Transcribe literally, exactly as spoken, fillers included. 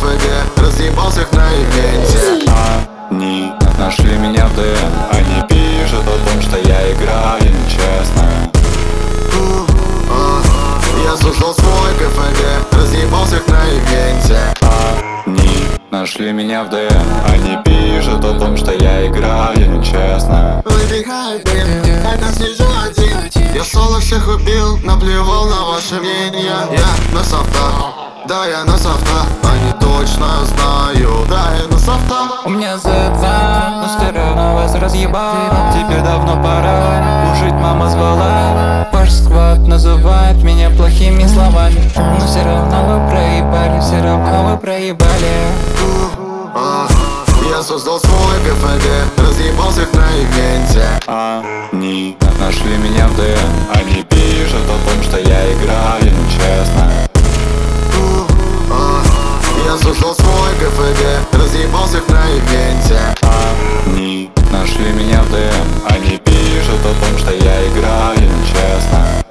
ГФГ, разъебался их на ивенте. Они нашли меня в ДМ, они пишут о том, что я играю нечестно. Я создал свой ГФГ, разъебался их на ивенте. Они нашли меня в ДМ, они пишут о том, что я играю нечестно. Выбегай, блин, это сижу один. Я соло всех убил, наплевал на ваше мнение. Я на софтах, да я на софтах. Они точно знают, да я на софтах. У меня зэта, но все равно вас разъебал. Теперь давно пора, кушать мама звала. Ваш сквад называет меня плохими словами, но все равно вы проебали, все равно вы проебали. Я создал свой ГФГ, разъебался их на ивенте. Они нашли меня в ДМ, они пишут о том, что я играю нечестно.